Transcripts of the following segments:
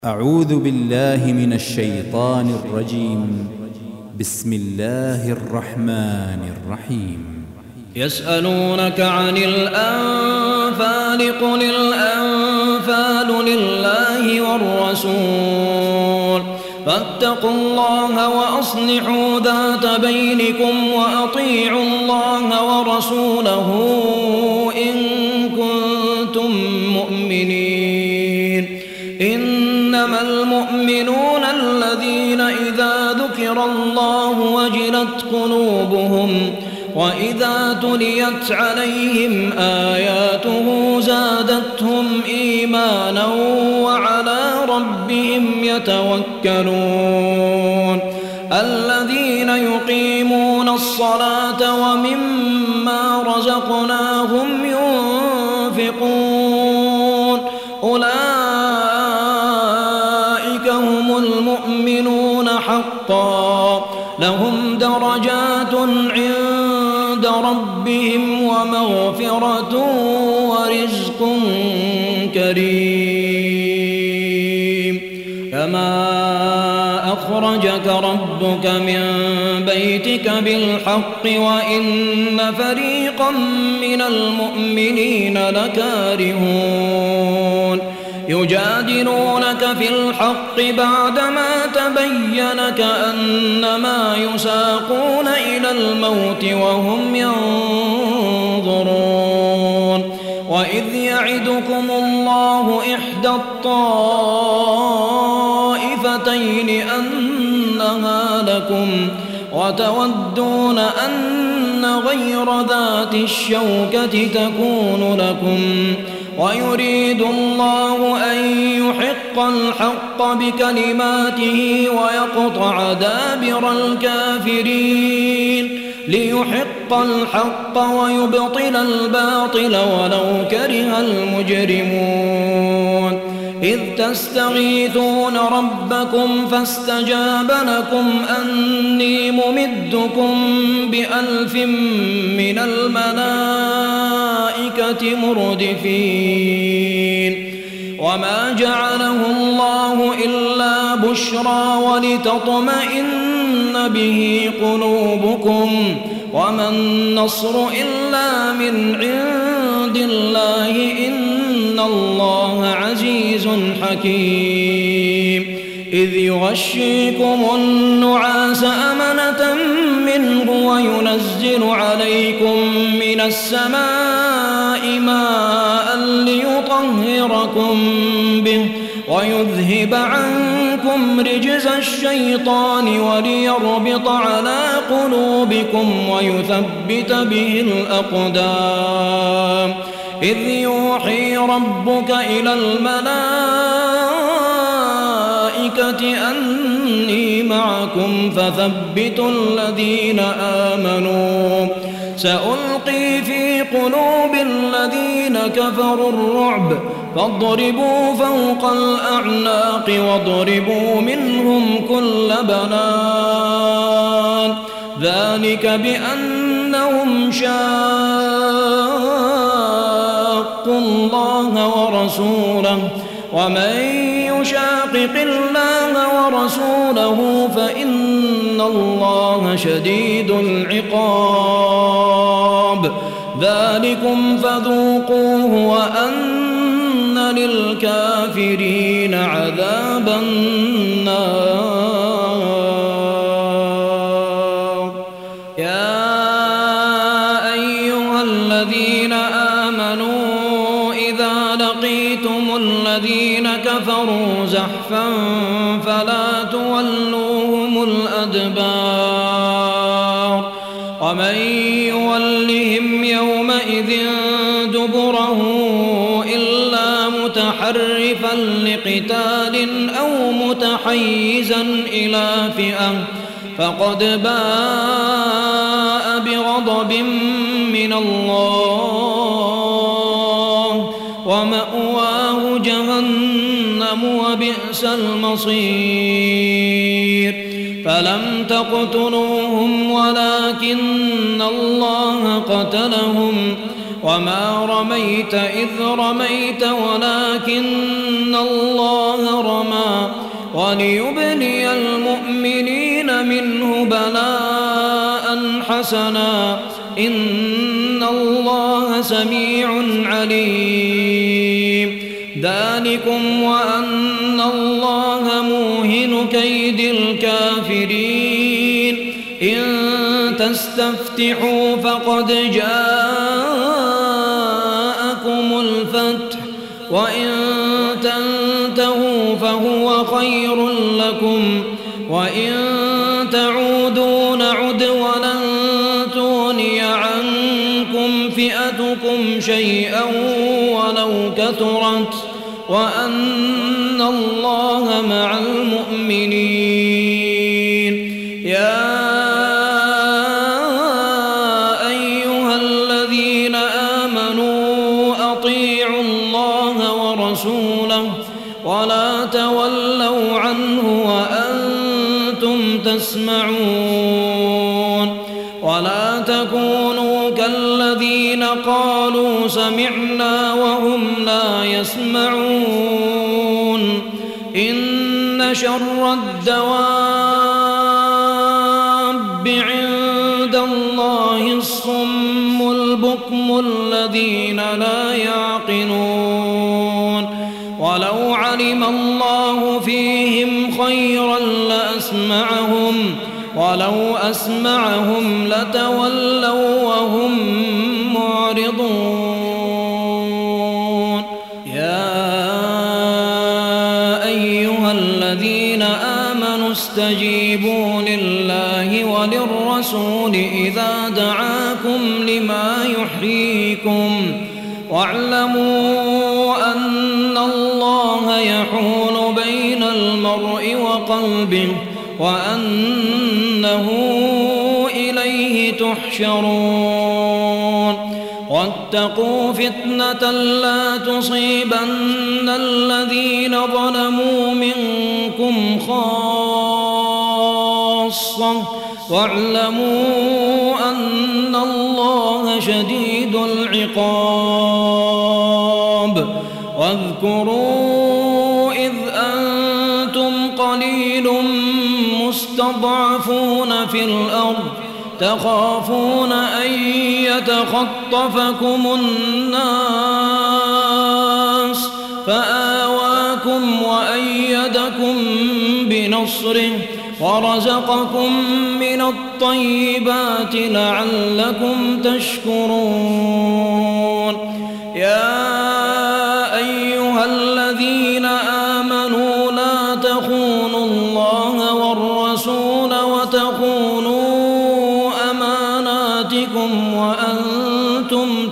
أعوذ بالله من الشيطان الرجيم. بسم الله الرحمن الرحيم. يسألونك عن الأنفال قل الأنفال لله والرسول فاتقوا الله وأصلحوا ذات بينكم وأطيعوا الله ورسوله إن كنتم مؤمنين. إنما المؤمنون الذين إذا ذكر الله وجلت قلوبهم وإذا تليت عليهم آياته زادتهم إيمانا وعلى ربهم يتوكلون. الذين يقيمون الصلاة ومما رزقناهم ينفقون أولئك هم المؤمنون حقا لهم درجات عند ربهم ومغفرة ورزق كريم. كما أخرجك ربك من بيتك بالحق وإن فريقا من المؤمنين لكارهون يجادلونك في الحق بعدما تبين كأنما يساقون إلى الموت وهم ينظرون. وإذ يعدكم الله إحدى الطائفتين أنها لكم وتودون أن غير ذات الشوكة تكون لكم ويريد الله أن يحق الحق بكلماته ويقطع دابر الكافرين ليحق الحق ويبطل الباطل ولو كره المجرمون. إذ تستغيثون ربكم فاستجاب لكم أني ممدكم ب1000 من الملائكة مردفين. وما جعله الله إلا بشرى ولتطمئن به قلوبكم وما النصر إلا من عند الله إن الله عزيز حكيم. إذ يغشيكم النعاس أمنة منه وينزل عليكم من السماء ماء ليطهركم به ويذهب عنكم رجز الشيطان وليربط على قلوبكم ويثبت به الأقدام. إذ يوحي ربك إلى الملائكة أني معكم فثبتوا الذين آمنوا سألقي في قلوب الذين كفروا الرعب فاضربوا فوق الأعناق واضربوا منهم كل بنان. ذلك بأنهم شاقوا الله ورسوله ومن يشاقق الله ورسوله فإن الله شديد العقاب. ذلكم فذوقوه وأن للكافرين عذاب النار. يا أيها الذين آمنوا إذا لقيتم الذين كفروا زحفا فلا تولوهم الأدبار. ومن يولهم يومئذ دبره إلا متحرفا لقتال أو متحيزا إلى فئة فقد باء بغضب من الله ومأواه جهنم وبئس المصير. فلم تقتلوهم ولكن الله قتلهم وما رميت إذ رميت ولكن الله رمى وليبلي المؤمنين منه بلاء حسنا إن الله سميع عليم ذلكم وأن الله موهن كيد الكافرين إن تستفتحوا فقد جاءكم الفتح وإن تنتهوا فهو خير لكم وإن تعودوا نعد ولن تغني عنكم فئتكم شيئا ولو كثرت وأن الله مع المؤمنين يا أيها الذين آمنوا أطيعوا الله ورسوله ولا تولوا عنه وأنتم تسمعون ولا تكونوا كالذين قالوا سمعنا وهم لا يسمعون إن شر الدواب عند الله الصم البكم الذين لا يعقلون ولو علم الله فيهم خيرا لأسمعهم ولو أسمعهم لتولوا وهم معرضون يا أيها الذين آمنوا استجيبوا لله وللرسول إذا دعاكم لما يحييكم واعلموا أن الله يحول بين المرء وقلبه وأنه إليه تحشرون واتقوا فتنة لا تصيبن الذين ظلموا منكم خاصة واعلموا أن الله شديد العقاب واذكروا إذ أنتم قليل مستضعفون في الأرض تخافون أن يتخطفكم الناس فآواكم وأيدكم بنصره ورزقكم من الطيبات لعلكم تشكرون يا أيها الذين آمنوا لا تخونوا الله والرسول وتخونوا أماناتكم وأنتم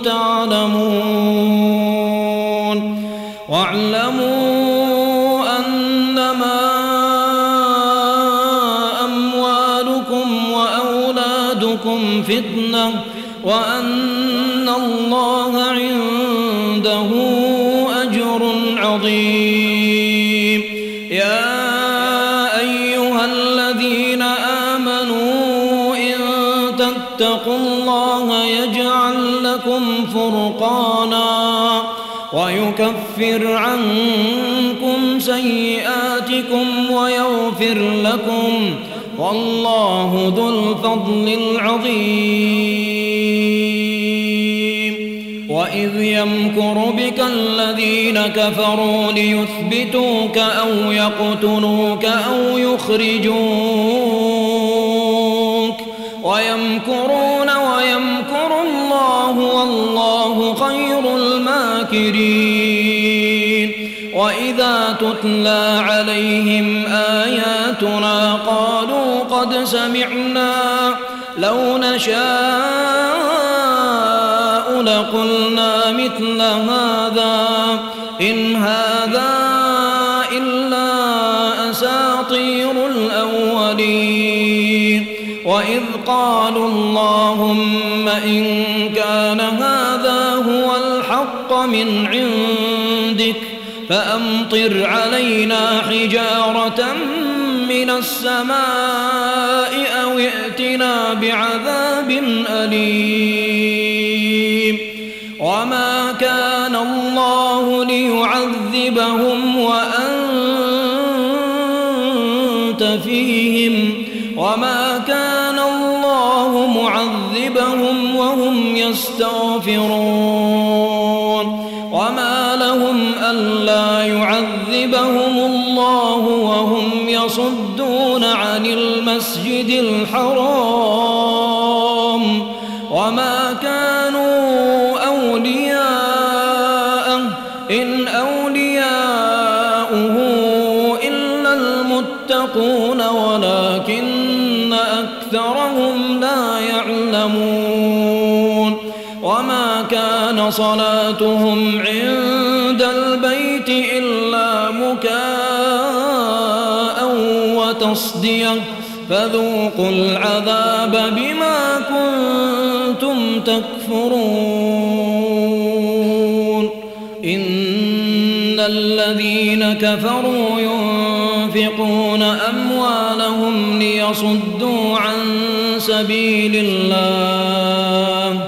تعلمون واعلموا أنما أموالكم وأولادكم فتنة وأن الله عنده أجر عظيم يا أيها الذين آمنوا إن تتقوا الله يجعل لكم فرقانا ويكفر عنكم سيئاتكم ويغفر لكم والله ذو الفضل العظيم وإذ يمكر بك الذين كفروا ليثبتوك أو يقتلوك أو يخرجوك ويمكرون ويمكر الله والله خير الماكرين وإذا تتلى عليهم آياتنا قالوا قد سمعنا لو نشاء لقلنا مثل هذا إن هذا إلا أساطير الأولين وإذ قالوا اللهم إن كان هذا هو الحق من عندك فأمطر علينا حجارة من السماء أو ائتنا بعذاب أليم الله ليعذبهم وأنت فيهم وما كان الله معذبهم وهم يستغفرون وما لهم ألا يعذبهم الله وهم يصدون عن المسجد الحرام وما كانوا أولياءه إن أولياؤه إلا المتقون ولكن أكثرهم لا يعلمون وما كان صلاتهم عند البيت إلا مكاء وتصدية فذوقوا العذاب بما كنتم تكفرون إن الذين كفروا ينفقون أموالهم ليصدوا عن سبيل الله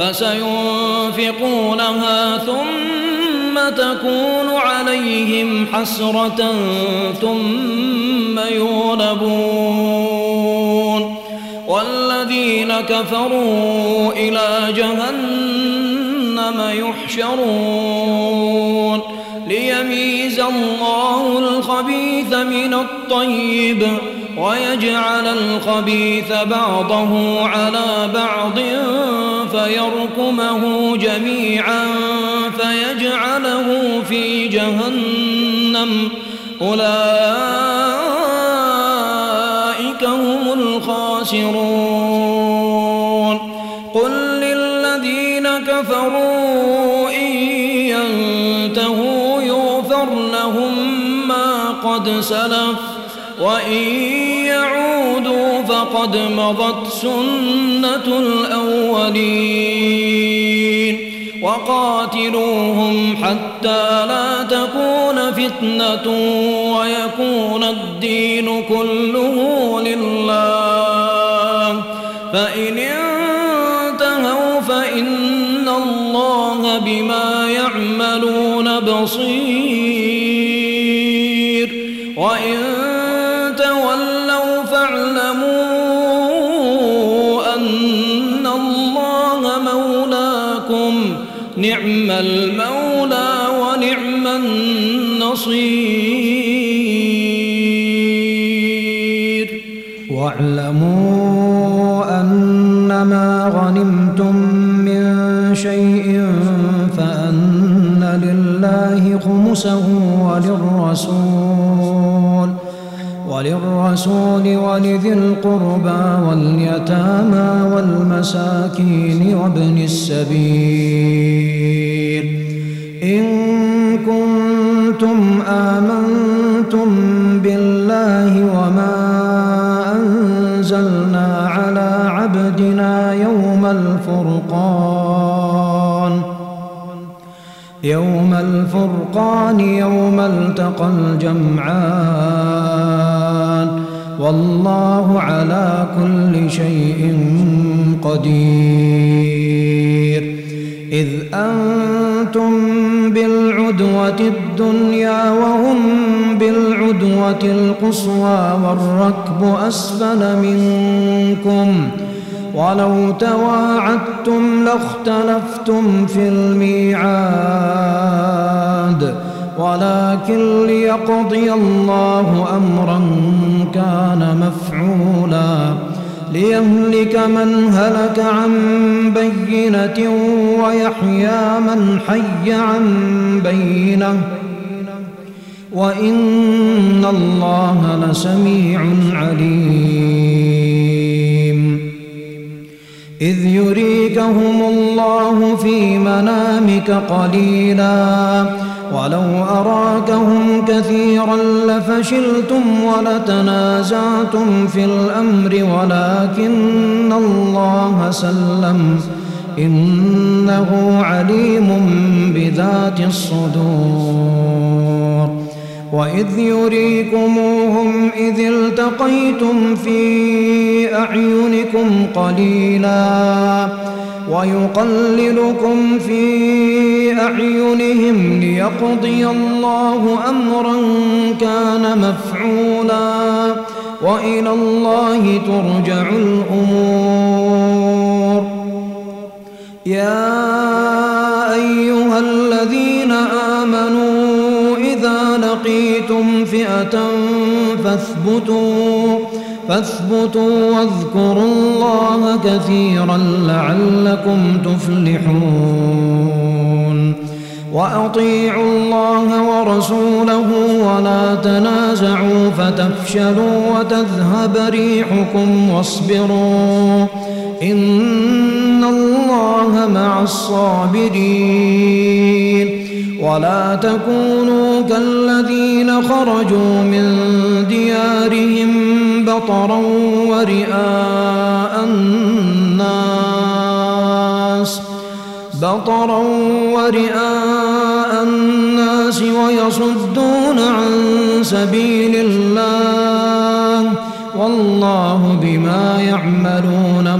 فسينفقونها ثم تكون عليهم حسرة ثم يغلبون والذين كفروا إلى جهنم يحشرون ليميز الله الخبيث من الطيب ويجعل الخبيث بعضه على بعض فيركمه جميعا فيجعله في جهنم أولئك هم الخاسرون قل للذين كفروا إن ينتهوا يغفر لهم ما قد سلف وإن يعودوا فقد مضت سنة الأولين وقاتلوهم حتى لا تكون فتنة ويكون الدين كله لله فإن انتهوا فإن الله بما يعملون بصير وإن تولوا فاعلموا أن الله مولاكم نعم المولى ونعم النصير واعلموا أنما غنمتم من شيء فأن لله خمسه وللرسول ولذي القربى واليتامى والمساكين وابن السبيل إن كنتم آمنتم بالله وما أنزلنا على عبدنا يوم الفرقان يوم التقى الجمعان والله على كل شيء قدير إذ أنتم بالعدوة الدنيا وهم بالعدوة القصوى والركب أسفل منكم ولو تواعدتم لاختلفتم في الميعاد ولكن ليقضي الله أمرا كان مفعولا ليهلك من هلك عن بينة ويحيى من حي عن بينة وإن الله لسميع عليم إذ يريكهم الله في منامك قليلا ولو أراكهم كثيرا لفشلتم ولتنازعتم في الأمر ولكن الله سلم إنه عليم بذات الصدور وإذ يريكموهم إذ التقيتم في أعينكم قليلا ويقللكم في أعينهم ليقضي الله أمرا كان مفعولا وإلى الله ترجع الأمور. يا أيها الذين آمنوا إذا لقيتم فئة فاثبتوا واذكروا الله كثيرا لعلكم تفلحون. وأطيعوا الله ورسوله ولا تنازعوا فتفشلوا وتذهب ريحكم واصبروا إن الله مع الصابرين. ولا تكونوا كالذين خرجوا من ديارهم بطرا ورئاء الناس ويصدون عن سبيل الله والله بما يعملون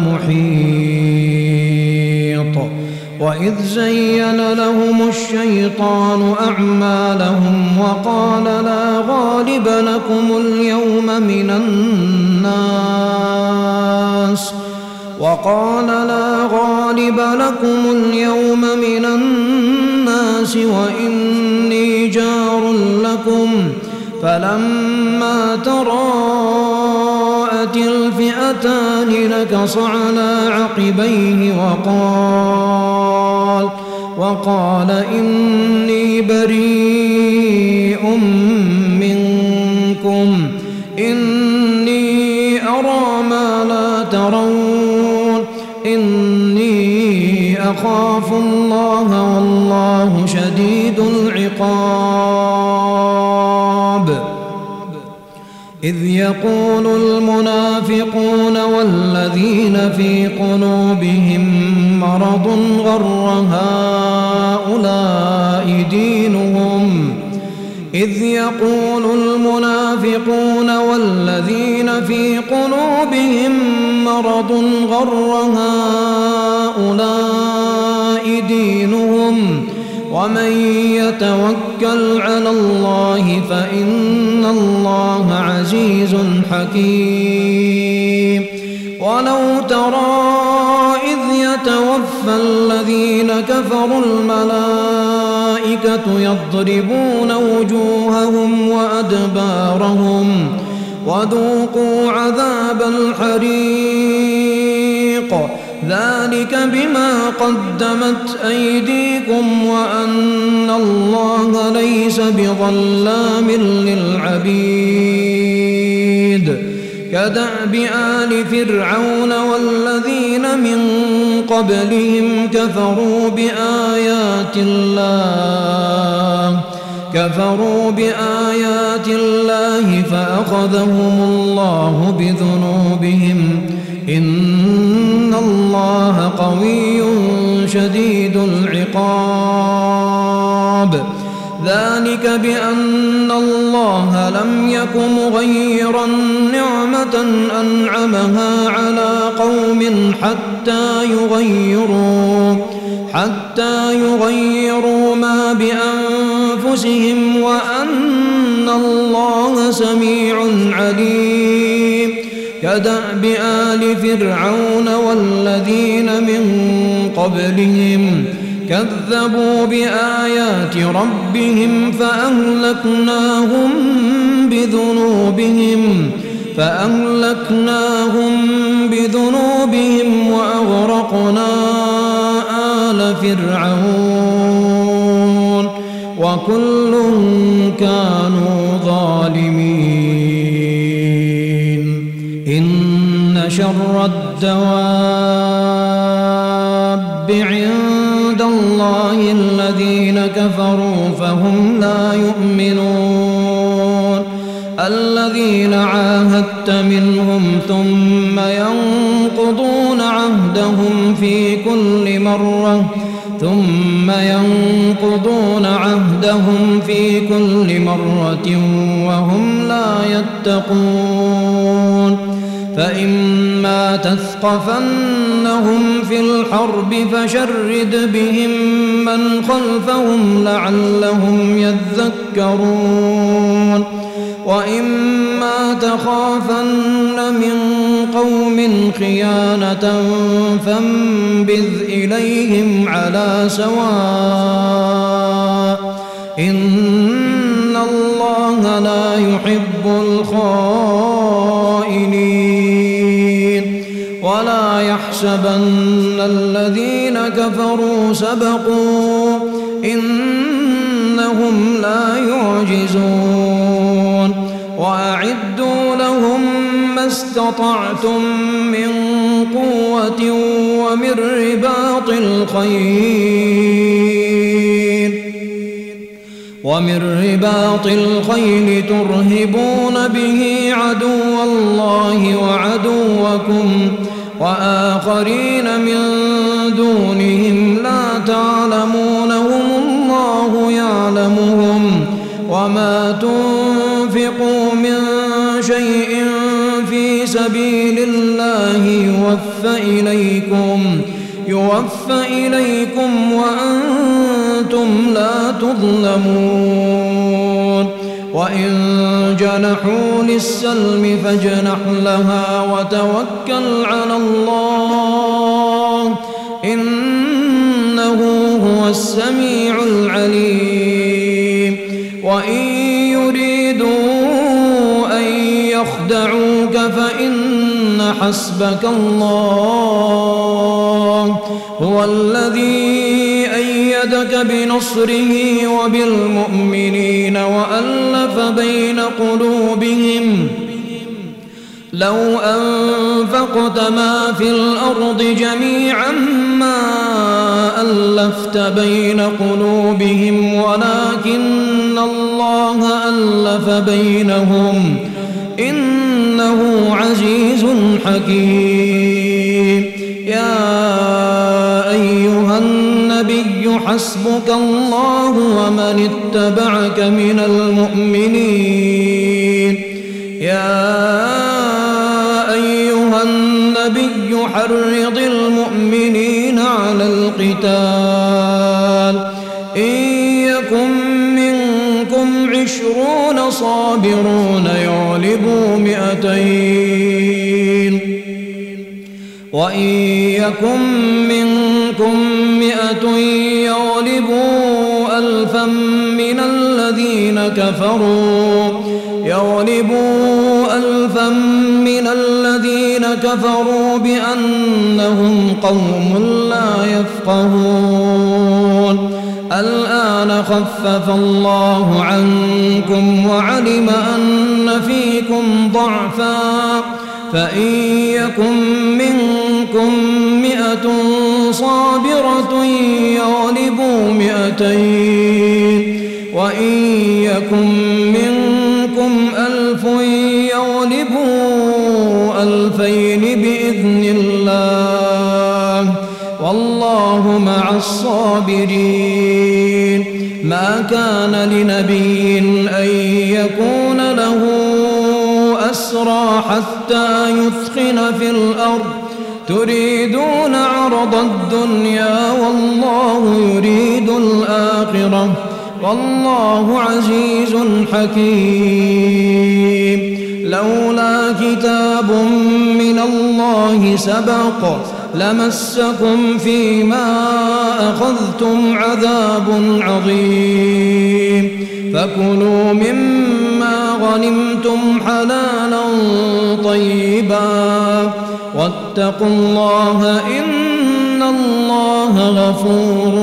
محيط. وإذ زين لهم الشيطان أعمالهم وقال لا غالب لكم اليوم من الناس وإني جار لكم فلما تراءت الفئتان نكص على عقبيه وقال إني بريء منكم إني أرى ما لا ترون إني أخاف الله والله شديد العقاب. إذ يقول المنافقون والذين في قلوبهم مرض غر هؤلاء دينهم ومن يتوكل على الله فإن الله عزيز حكيم. ولو ترى إذ يتوفى الذين كفروا الملائكة يضربون وجوههم وأدبارهم وذوقوا عذاب الحريق ذلك بما قدمت أيديكم وأن الله ليس بظلام للعبيد. كدأب آل فرعون والذين من قبلهم كفروا بآيات الله فأخذهم الله بذنوبهم إن الله قوي شديد العقاب. ذلك بأن الله لم يك مغيرا نعمة أنعمها على قوم حتى يغيروا ما بأنفسهم وأن الله سميع عليم. كدأب آل فرعون والذين من قبلهم كذبوا بآيات ربهم فأهلكناهم بذنوبهم وأغرقنا آل فرعون وكل كانوا ظالمين. إن شر الدواب عند الله الذين كفروا فهم لا يؤمنون. الذين عاهدت منهم ثم ينقضون عهدهم في كل مرة ثم ينقضون عهدهم في كل مرة وهم لا يتقون فإما تثقفنهم في الحرب فشرد بهم من خلفهم لعلهم يذكرون وإما تخافن من قوم خيانة فانبذ إليهم على سواء إن الله لا يحب الخائنين ولا يحسبن الذين كفروا سبقوا إنهم لا يعجزون وأعدوا لهم ما استطعتم من قوة ومن رباط الخيل ترهبون به عدو الله وعدوكم وآخرين من دونهم لا تعلمونهم الله يعلمهم وما تنفقوا من شيء في سبيل الله يوفى إليكم وأنتم لا تظلمون وإن جنحوا للسلم فاجنح لها وتوكل على الله إنه هو السميع العليم وإن يريدوا أن يخدعوك فإن حسبك الله هو الذي أيدك بنصره وبالمؤمنين وألف بين قلوبهم لو أنفقت ما في الأرض جميعا ما ألفت بين قلوبهم ولكن الله ألف بينهم إنه عزيز حكيم يا أيها النبي حسبك الله ومن اتبعك من المؤمنين يا أيها النبي حرض المؤمنين على القتال إن يكن منكم 20 صابرون يغلبوا 200 وإن يكن منكم 100 يغلبوا 1000 من الذين كفروا بأنهم قوم لا يفقهون الآن خفف الله عنكم وعلم أن فيكم ضعفا فإن يكن منكم 100 صابرة يغلبوا 200 وإن يكن منكم 1000 يغلبوا 2000 بإذن الله والله مع الصابرين ما كان لنبي أن يكون له أسرى حتى يثخن في الأرض تريدون عرض الدنيا والله يريد الآخرة والله عزيز حكيم لولا كتاب من الله سبق لمسكم فيما أخذتم عذاب عظيم فكلوا مما غنمتم حلالا طيبا واتقوا الله إن الله غفور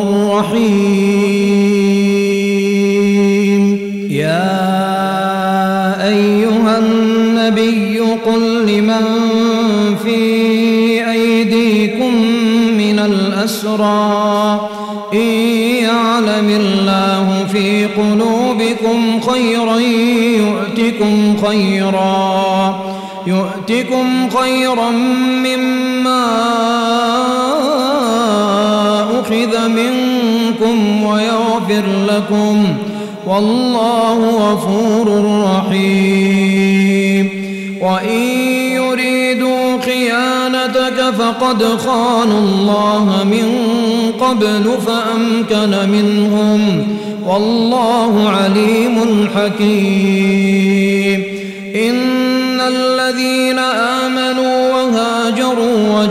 رحيم يا أيها النبي قل لمن في أيديكم من الأسرى إن يعلم الله في قلوبكم خيرا يؤتكم خيرا مما أخذ منكم ويغفر لكم والله غفور رحيم. وإن يريدوا خيانتك فقد خانوا الله من قبل فأمكن منهم والله عليم حكيم. إن الذين آمنوا وهاجروا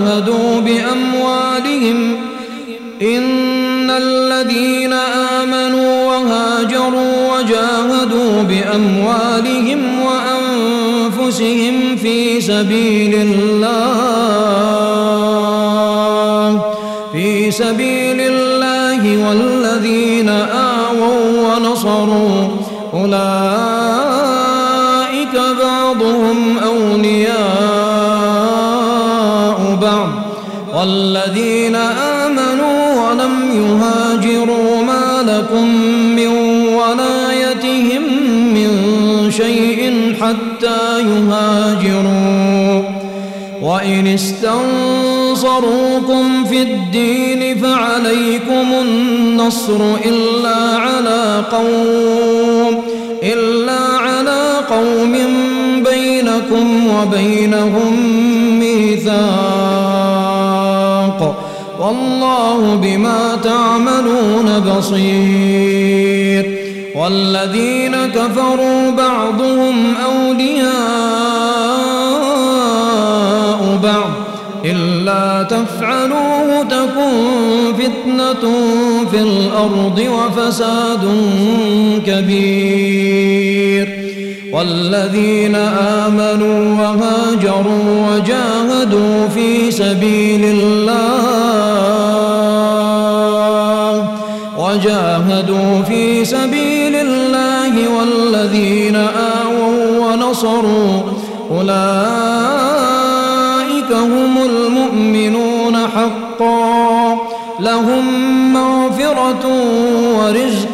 وجاهدوا بأموالهم وأنفسهم في سبيل الله والذين آووا ونصروا أولئك بعضهم أولياء بعض والذين آمنوا ولم يهاجروا ما لكم من ولايتهم من شيء حتى يهاجروا. وإن استنصروكم في الدين فعليكم النصر إلا على قوم بينكم وبينهم ميثاق والله بما تعملون بصير. والذين كفروا بعضهم أولياء بعض إلا تفعلوه تكن فتنة في الأرض وفساد كبير. والذين آمنوا وهاجروا وجاهدوا في سبيل الله والذين آووا ونصروا أولئك هم المؤمنون حقا لهم مغفرة ورزق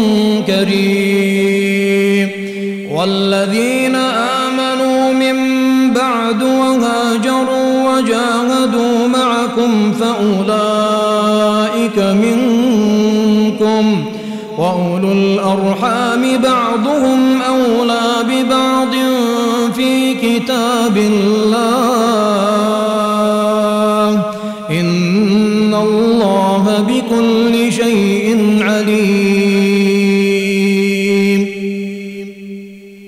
كريم. والذين آمنوا من بعد وهاجروا وجاهدوا معكم فأولئك منكم وأولو الأرحام بعضهم أولى ببعض في كتاب الله إن الله